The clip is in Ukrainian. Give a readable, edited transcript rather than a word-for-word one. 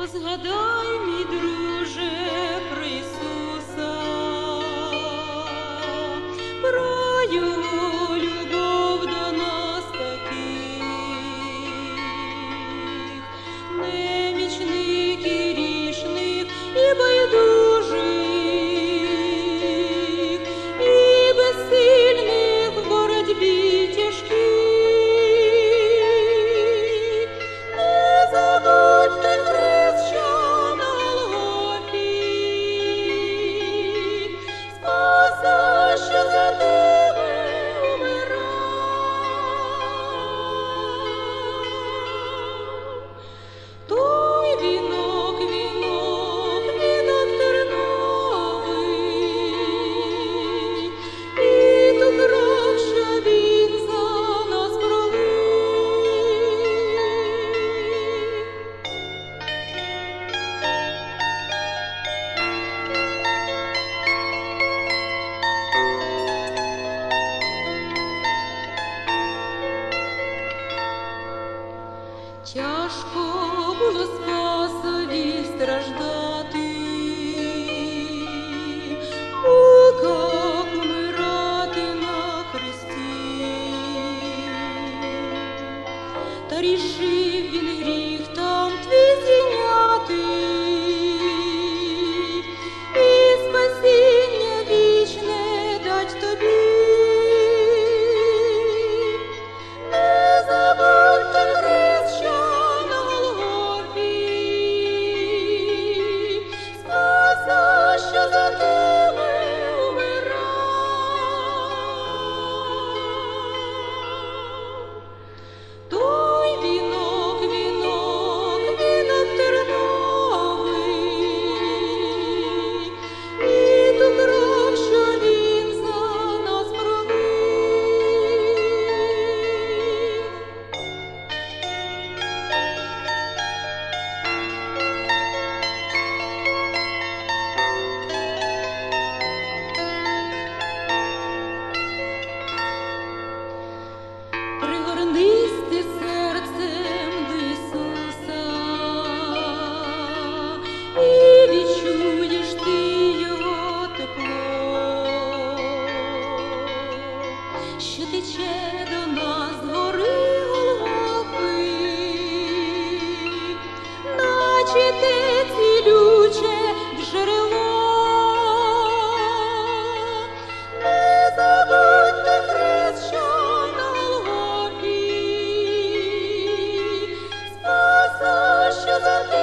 Згадай, мій друже, про Ісуса, про Його любов до нас таких, немічних і грішних, і байдужих, і безсильних в боротьбі тяжкій. Не забудьте хрест, що на Голгофі, Спаса, що за тебе умирав. Той вінок, вінок, вінок терновий, і ту кров, що він за нас пролив. Тяжко було Спасові страждати, в муках умирати на хресті. Та рішив він гріх там твій зійняти, і спасіння вічне дать тобі. Не забудьте хрест, що на Голгофі, Спаса, що за тебе умирав. Той вінок, вінок, вінок терновий, і ту кров, що він за нас пролив. Пригорнись ти серцем до Ісуса, і відчуєш ти Його тепло, що тече до нас з гори Голгофи, наче те цілюче джерело. Не забудьте хрест, що на Голгофі, Спаса, що за тебе